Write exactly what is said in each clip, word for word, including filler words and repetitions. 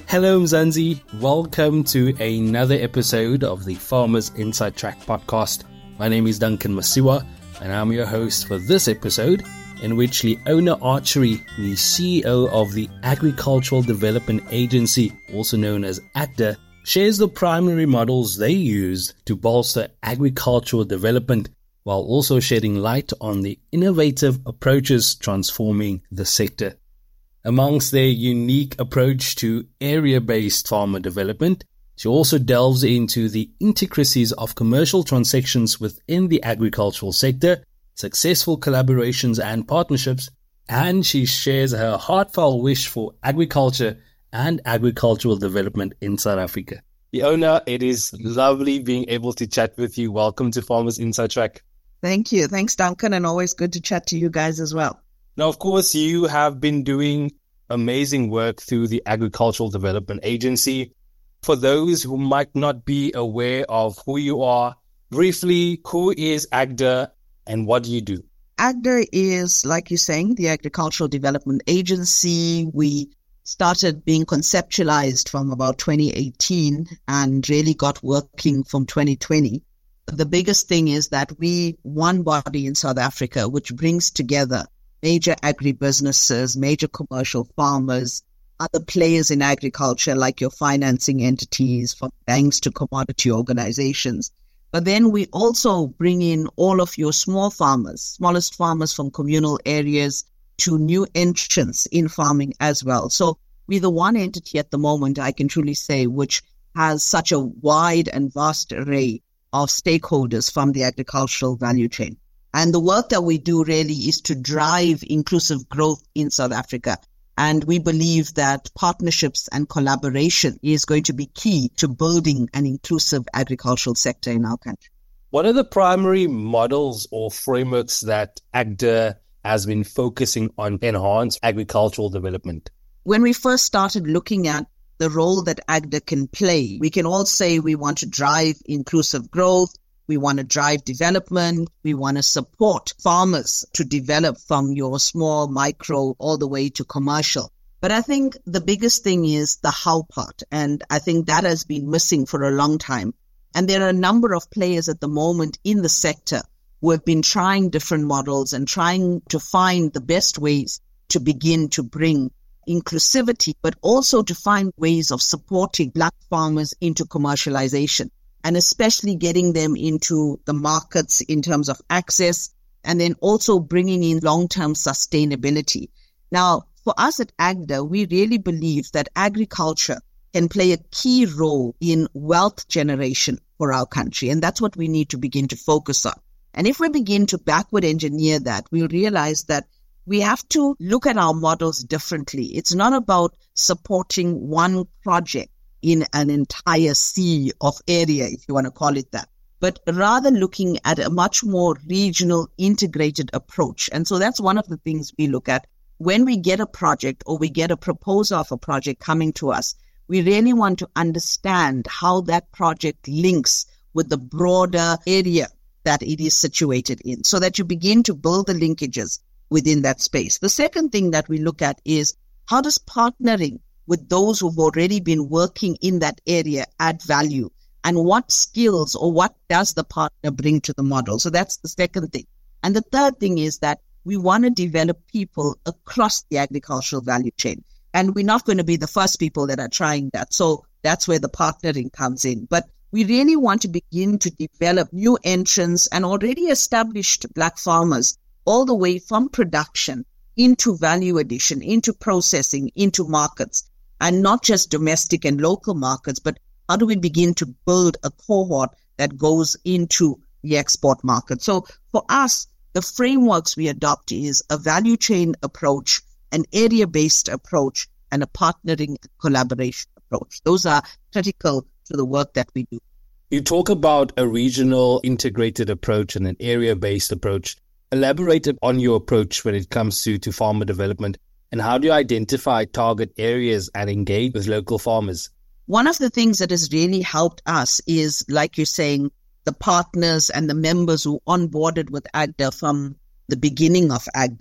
Hello Mzansi, welcome to another episode of the Farmers Inside Track podcast. My name is Duncan Masiwa and I'm your host for this episode, in which Leona Archery, the C E O of the Agricultural Development Agency, also known as AGDA, shares the primary models they use to bolster agricultural development while also shedding light on the innovative approaches transforming the sector. Amongst their unique approach to area-based farmer development, she also delves into the intricacies of commercial transactions within the agricultural sector, successful collaborations and partnerships, and she shares her heartfelt wish for agriculture and agricultural development in South Africa. Leona, it is lovely being able to chat with you. Welcome to Farmers Inside Track. Thank you. Thanks, Duncan, and always good to chat to you guys as well. Now, of course, you have been doing amazing work through the Agricultural Development Agency. For those who might not be aware of who you are, briefly, who is AGDA and what do you do? AGDA is, like you're saying, the Agricultural Development Agency. We started being conceptualized from about twenty eighteen and really got working from twenty twenty. The biggest thing is that we, one body in South Africa, which brings together major agribusinesses, major commercial farmers, other players in agriculture like your financing entities, from banks to commodity organizations. But then we also bring in all of your small farmers, smallest farmers from communal areas to new entrants in farming as well. So we're the one entity at the moment, I can truly say, which has such a wide and vast array of stakeholders from the agricultural value chain. And the work that we do really is to drive inclusive growth in South Africa. And we believe that partnerships and collaboration is going to be key to building an inclusive agricultural sector in our country. What are the primary models or frameworks that AGDA has been focusing on enhanced agricultural development? When we first started looking at the role that AGDA can play, we can all say we want to drive inclusive growth, we want to drive development, we want to support farmers to develop from your small, micro, all the way to commercial. But I think the biggest thing is the how part, and I think that has been missing for a long time. And there are a number of players at the moment in the sector who have been trying different models and trying to find the best ways to begin to bring inclusivity, but also to find ways of supporting Black farmers into commercialization, and especially getting them into the markets in terms of access, and then also bringing in long-term sustainability. Now, for us at AGDA, we really believe that agriculture can play a key role in wealth generation for our country, and that's what we need to begin to focus on. And if we begin to backward engineer that, we'll realize that we have to look at our models differently. It's not about supporting one project in an entire sea of area, if you want to call it that, but rather looking at a much more regional integrated approach. And so that's one of the things we look at. When we get a project or we get a proposal of a project coming to us, we really want to understand how that project links with the broader area that it is situated in, so that you begin to build the linkages within that space. The second thing that we look at is how does partnering with those who've already been working in that area add value, and what skills or what does the partner bring to the model? So that's the second thing. And the third thing is that we want to develop people across the agricultural value chain. And we're not going to be the first people that are trying that. So that's where the partnering comes in. But we really want to begin to develop new entrants and already established Black farmers all the way from production into value addition, into processing, into markets, and not just domestic and local markets, but how do we begin to build a cohort that goes into the export market? So for us, the frameworks we adopt is a value chain approach, an area-based approach, and a partnering and collaboration approach. Those are critical to the work that we do. You talk about a regional integrated approach and an area-based approach. Elaborate on your approach when it comes to, to farmer development, and how do you identify target areas and engage with local farmers? One of the things that has really helped us is, like you're saying, the partners and the members who onboarded with AGDA from the beginning of AGDA.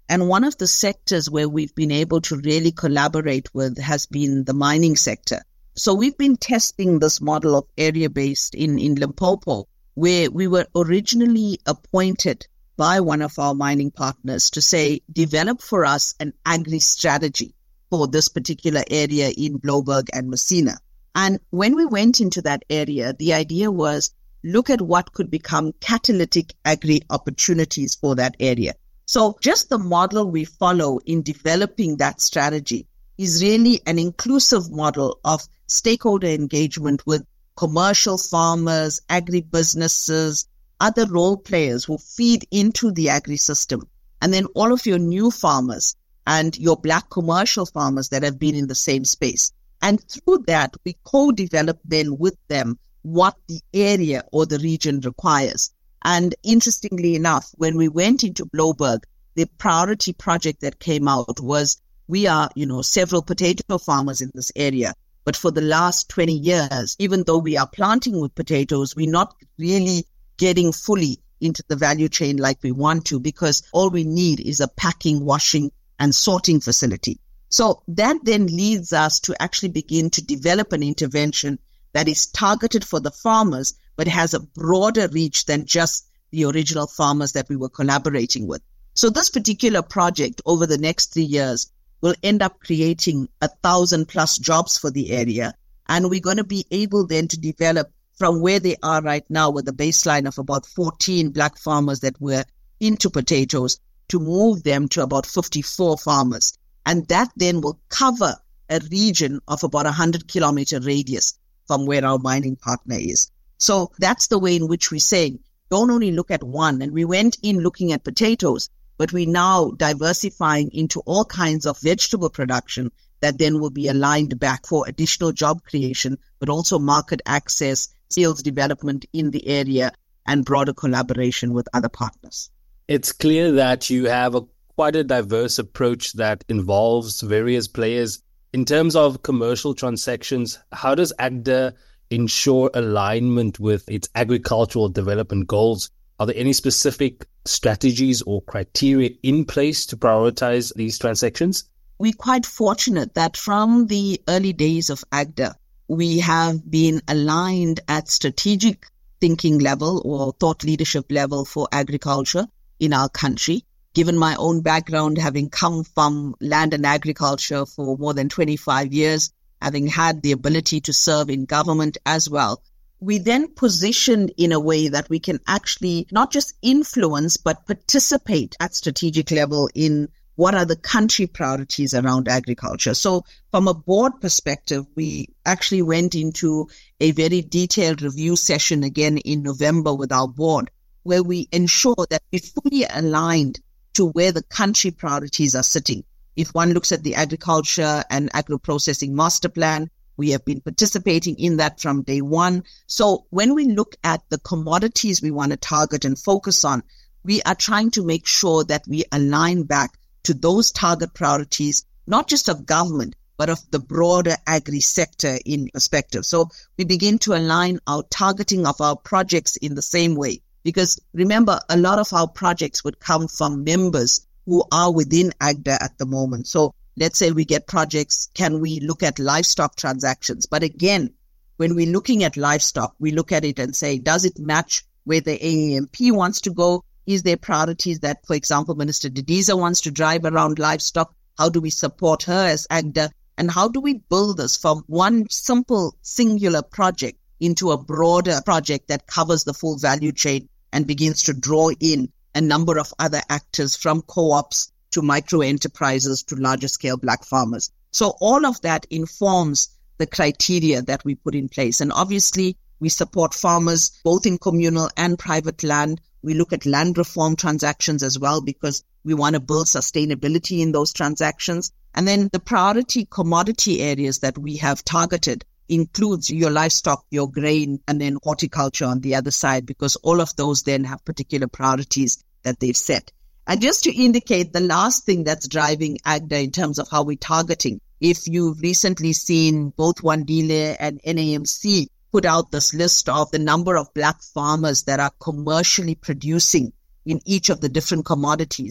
And one of the sectors where we've been able to really collaborate with has been the mining sector. So we've been testing this model of area-based in, in Limpopo, where we were originally appointed by one of our mining partners to say, develop for us an agri-strategy for this particular area in Blouberg and Messina. And when we went into that area, the idea was, look at what could become catalytic agri opportunities for that area. So just the model we follow in developing that strategy is really an inclusive model of stakeholder engagement with commercial farmers, agri-businesses, other role players who feed into the agri-system, and then all of your new farmers and your black commercial farmers that have been in the same space. And through that, we co-develop then with them what the area or the region requires. And interestingly enough, when we went into Blouberg, the priority project that came out was, we are, you know, several potato farmers in this area. But for the last twenty years, even though we are planting with potatoes, we're not really getting fully into the value chain like we want to, because all we need is a packing, washing, and sorting facility. So that then leads us to actually begin to develop an intervention that is targeted for the farmers, but has a broader reach than just the original farmers that we were collaborating with. So this particular project over the next three years will end up creating a thousand plus jobs for the area. And we're going to be able then to develop from where they are right now with a baseline of about fourteen black farmers that were into potatoes, to move them to about fifty-four farmers. And that then will cover a region of about a hundred kilometer radius from where our mining partner is. So that's the way in which we say, don't only look at one. And we went in looking at potatoes, but we're now diversifying into all kinds of vegetable production that then will be aligned back for additional job creation, but also market access, sales development in the area, and broader collaboration with other partners. It's clear that you have a quite a diverse approach that involves various players. In terms of commercial transactions, how does AGDA ensure alignment with its agricultural development goals? Are there any specific strategies or criteria in place to prioritize these transactions? We're quite fortunate that from the early days of AGDA, we have been aligned at strategic thinking level or thought leadership level for agriculture in our country. Given my own background, having come from land and agriculture for more than twenty-five years, having had the ability to serve in government as well, we then positioned in a way that we can actually not just influence, but participate at strategic level in what are the country priorities around agriculture. So from a board perspective, we actually went into a very detailed review session again in November with our board, where we ensure that we're fully aligned to where the country priorities are sitting. If one looks at the agriculture and agro-processing master plan, we have been participating in that from day one. So when we look at the commodities we want to target and focus on, we are trying to make sure that we align back to those target priorities, not just of government, but of the broader agri sector in perspective. So we begin to align our targeting of our projects in the same way. Because remember, a lot of our projects would come from members who are within AGDA at the moment. So let's say we get projects, can we look at livestock transactions? But again, when we're looking at livestock, we look at it and say, does it match where the A A M P wants to go? Is there priorities that, for example, Minister Didiza wants to drive around livestock? How do we support her as AGDA? And how do we build this from one simple, singular project into a broader project that covers the full value chain and begins to draw in a number of other actors, from co-ops to micro enterprises to larger scale black farmers? So all of that informs the criteria that we put in place. And obviously, we support farmers both in communal and private land. We look at land reform transactions as well, because we want to build sustainability in those transactions. And then the priority commodity areas that we have targeted includes your livestock, your grain, and then horticulture on the other side, because all of those then have particular priorities that they've set. And just to indicate the last thing that's driving AGDA in terms of how we're targeting, if you've recently seen both Wandile and N A M C put out this list of the number of black farmers that are commercially producing in each of the different commodities. And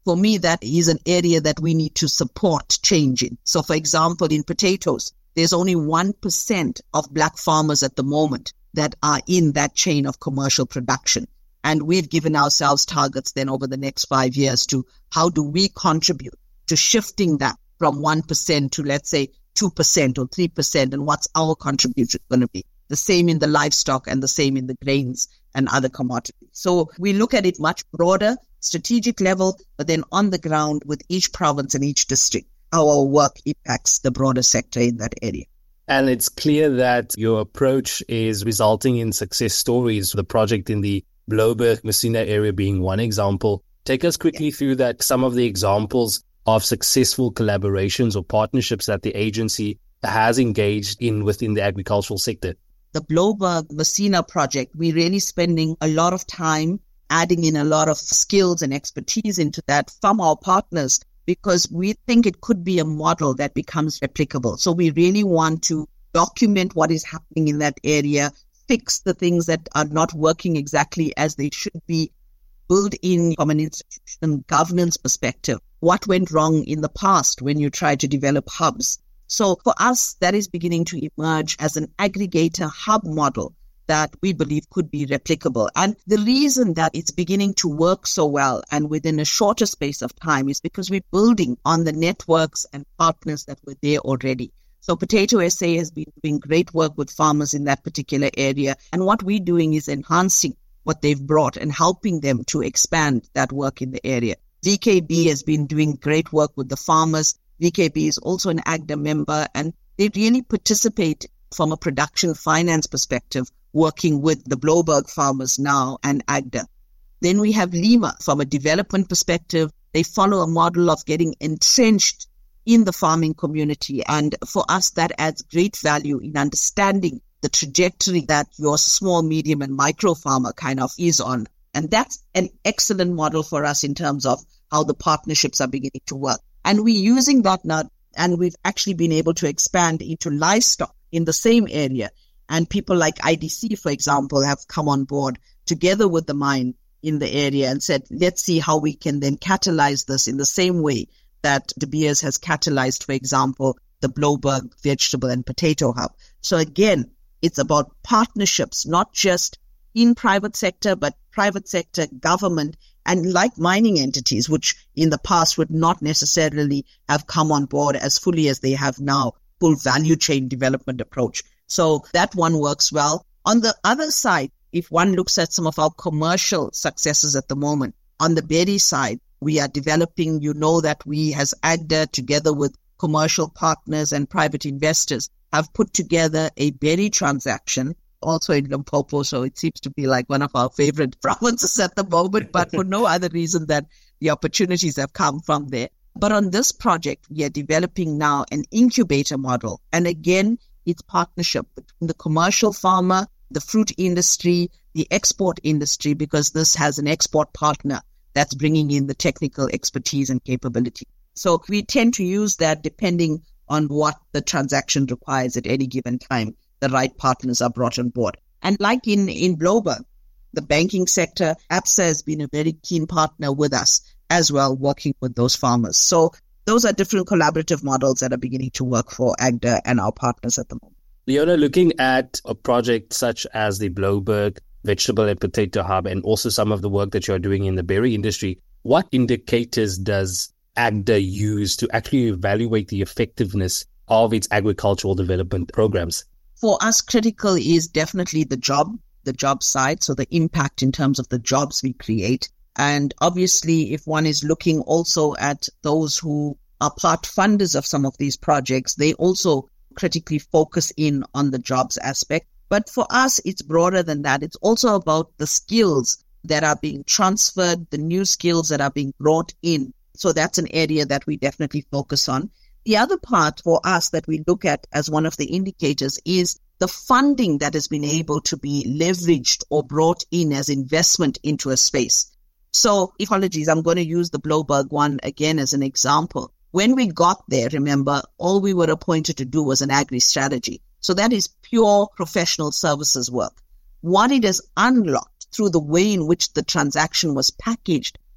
for me, that is an area that we need to support change in. So, for example, in potatoes, there's only one percent of Black farmers at the moment that are in that chain of commercial production. And we've given ourselves targets then over the next five years to how do we contribute to shifting that from one percent to, let's say, two percent or three percent, and what's our contribution going to be? The same in the livestock and the same in the grains and other commodities. So we look at it much broader, strategic level, but then on the ground with each province and each district, how our work impacts the broader sector in that area. And it's clear that your approach is resulting in success stories. The project in the Blouberg Messina area being one example. Take us quickly yeah. through that, some of the examples of successful collaborations or partnerships that the agency has engaged in within the agricultural sector. The Blouberg Messina project, we're really spending a lot of time adding in a lot of skills and expertise into that from our partners, because we think it could be a model that becomes replicable. So we really want to document what is happening in that area, fix the things that are not working exactly as they should be, build in from an institutional governance perspective what went wrong in the past when you tried to develop hubs. So for us, that is beginning to emerge as an aggregator hub model that we believe could be replicable. And the reason that it's beginning to work so well and within a shorter space of time is because we're building on the networks and partners that were there already. So Potato S A has been doing great work with farmers in that particular area. And what we're doing is enhancing what they've brought and helping them to expand that work in the area. V K B has been doing great work with the farmers. V K B is also an AGDA member, and they really participate from a production finance perspective, working with the Blouberg farmers now and AGDA. Then we have Lima from a development perspective. They follow a model of getting entrenched in the farming community. And for us, that adds great value in understanding the trajectory that your small, medium and micro farmer kind of is on. And that's an excellent model for us in terms of how the partnerships are beginning to work. And we're using that now, and we've actually been able to expand into livestock in the same area. And people like I D C, for example, have come on board together with the mine in the area and said, let's see how we can then catalyze this in the same way that De Beers has catalyzed, for example, the Blouberg vegetable and potato hub. So again, it's about partnerships, not just in private sector, but private sector, government, and like mining entities, which in the past would not necessarily have come on board as fully as they have now, full value chain development approach. So that one works well. On the other side, if one looks at some of our commercial successes at the moment, on the berry side, we are developing, you know that we as AGDA together with commercial partners and private investors have put together a berry transaction also in Limpopo, so it seems to be like one of our favorite provinces at the moment, but for no other reason than the opportunities have come from there. But on this project, we are developing now an incubator model. And again, it's partnership between the commercial farmer, the fruit industry, the export industry, because this has an export partner that's bringing in the technical expertise and capability. So we tend to use that depending on what the transaction requires at any given time. The right partners are brought on board. And like in, in Blouberg, the banking sector, ABSA has been a very keen partner with us as well, working with those farmers. So those are different collaborative models that are beginning to work for AGDA and our partners at the moment. Leona, looking at a project such as the Blouberg Vegetable and Potato Hub and also some of the work that you're doing in the berry industry, what indicators does AGDA use to actually evaluate the effectiveness of its agricultural development programs? For us, critical is definitely the job, the job side, so the impact in terms of the jobs we create. And obviously, if one is looking also at those who are part funders of some of these projects, they also critically focus in on the jobs aspect. But for us, it's broader than that. It's also about the skills that are being transferred, the new skills that are being brought in. So that's an area that we definitely focus on. The other part for us that we look at as one of the indicators is the funding that has been able to be leveraged or brought in as investment into a space. So, apologies, I'm going to use the Blouberg one again as an example. When we got there, remember, all we were appointed to do was an agri-strategy. So that is pure professional services work. What it has unlocked through the way in which the transaction was packaged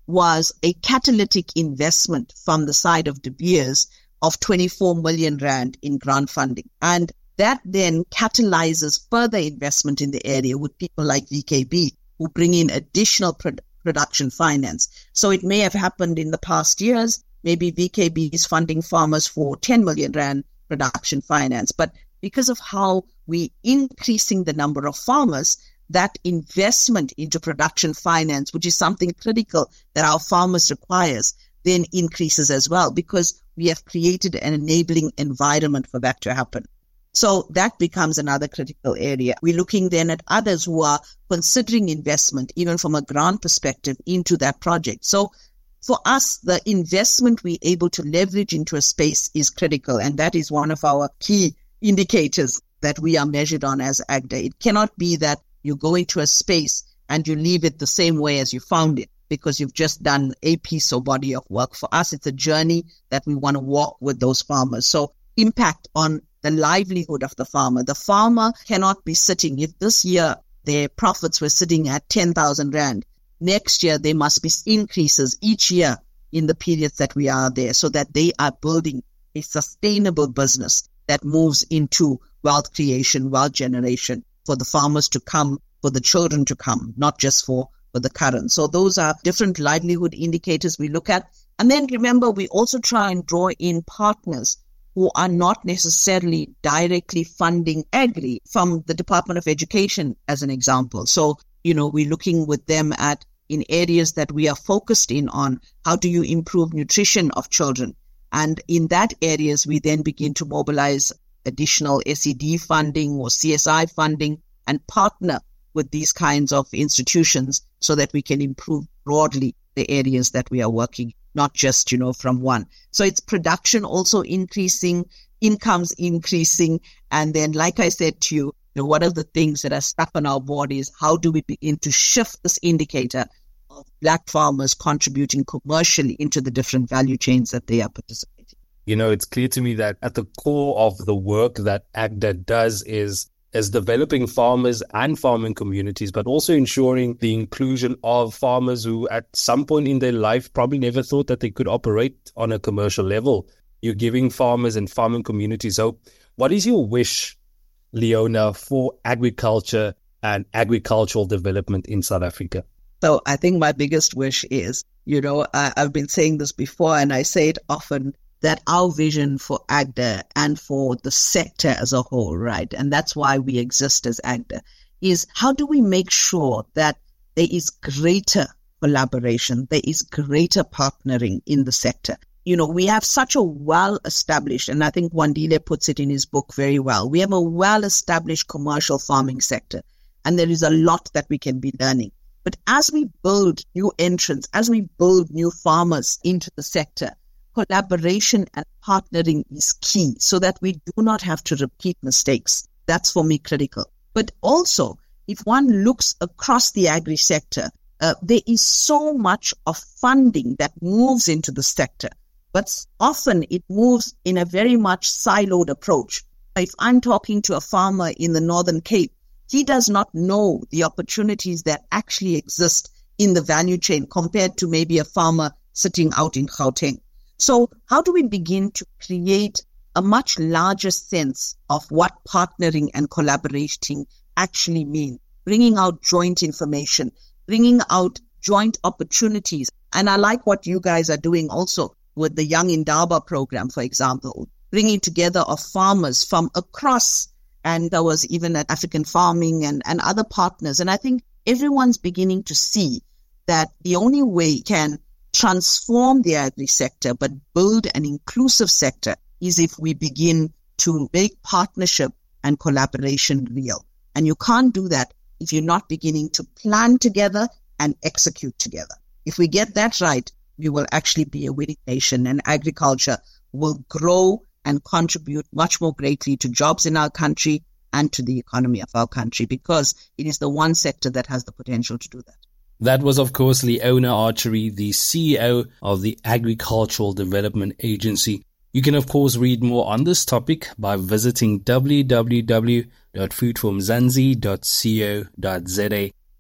was a catalytic investment from the side of De Beers of twenty-four million rand in grant funding. And that then catalyzes further investment in the area with people like V K B who bring in additional pro- production finance. So it may have happened in the past years. Maybe V K B is funding farmers for ten million rand production finance. But because of how we increasing the number of farmers, that investment into production finance, which is something critical that our farmers requires, then increases as well, because we have created an enabling environment for that to happen. So that becomes another critical area. We're looking then at others who are considering investment, even from a grant perspective, into that project. So for us, the investment we're able to leverage into a space is critical. And that is one of our key indicators that we are measured on as AGDA. It cannot be that you go into a space and you leave it the same way as you found it because you've just done a piece or body of work. For us, it's a journey that we want to walk with those farmers. So impact on the livelihood of the farmer. The farmer cannot be sitting. If this year their profits were sitting at ten thousand rand, next year there must be increases each year in the periods that we are there so that they are building a sustainable business that moves into wealth creation, wealth generation for the farmers to come, for the children to come, not just for, for the current. So those are different livelihood indicators we look at. And then remember, we also try and draw in partners who are not necessarily directly funding agri, from the Department of Education as an example. So, you know, we're looking with them at in areas that we are focused in on, how do you improve nutrition of children? And in that areas, we then begin to mobilize additional S E D funding or C S I funding and partner with these kinds of institutions so that we can improve broadly the areas that we are working, not just, you know, from one. So it's production also increasing, incomes increasing. And then, like I said to you, you know, one of the things that are stuck on our board is how do we begin to shift this indicator of Black farmers contributing commercially into the different value chains that they are participating. You know, it's clear to me that at the core of the work that AGDA does is is developing farmers and farming communities, but also ensuring the inclusion of farmers who at some point in their life probably never thought that they could operate on a commercial level. You're giving farmers and farming communities hope. What is your wish, Leona, for agriculture and agricultural development in South Africa? So I think my biggest wish is, you know, I, I've been saying this before and I say it often, that our vision for AGDA and for the sector as a whole, right, and that's why we exist as AGDA, is how do we make sure that there is greater collaboration, there is greater partnering in the sector. You know, we have such a well-established, and I think Wandile puts it in his book very well, we have a well-established commercial farming sector, and there is a lot that we can be learning. But as we build new entrants, as we build new farmers into the sector, collaboration and partnering is key so that we do not have to repeat mistakes. That's for me critical. But also, if one looks across the agri sector, uh, there is so much of funding that moves into the sector, but often it moves in a very much siloed approach. If I'm talking to a farmer in the Northern Cape, he does not know the opportunities that actually exist in the value chain compared to maybe a farmer sitting out in Gauteng. So how do we begin to create a much larger sense of what partnering and collaborating actually mean? Bringing out joint information, bringing out joint opportunities. And I like what you guys are doing also with the Young Indaba program, for example, bringing together of farmers from across, and there was even at African Farming and, and other partners. And I think everyone's beginning to see that the only way can transform the agri sector, but build an inclusive sector, is if we begin to make partnership and collaboration real. And you can't do that if you're not beginning to plan together and execute together. If we get that right, we will actually be a winning nation, and agriculture will grow and contribute much more greatly to jobs in our country and to the economy of our country, because it is the one sector that has the potential to do that. That was, of course, Leona Archery, the C E O of the Agricultural Development Agency. You can, of course, read more on this topic by visiting w w w dot food for mzansi dot co dot za.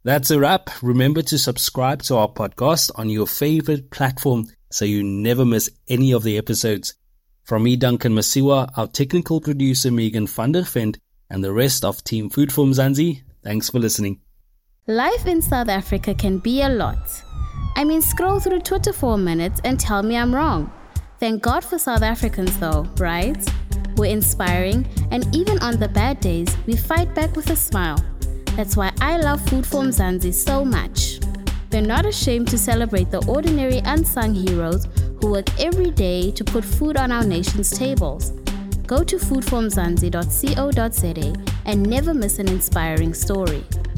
That's a wrap. Remember to subscribe to our podcast on your favorite platform so you never miss any of the episodes. From me, Duncan Masiwa, our technical producer, Megan van der Vent, and the rest of Team Food for Mzansi, thanks for listening. Life in South Africa can be a lot. I mean, scroll through Twitter for a minute and tell me I'm wrong. Thank God for South Africans though, right? We're inspiring, and even on the bad days, we fight back with a smile. That's why I love Food for Mzansi so much. They're not ashamed to celebrate the ordinary unsung heroes who work every day to put food on our nation's tables. Go to food for mzansi dot co dot za and never miss an inspiring story.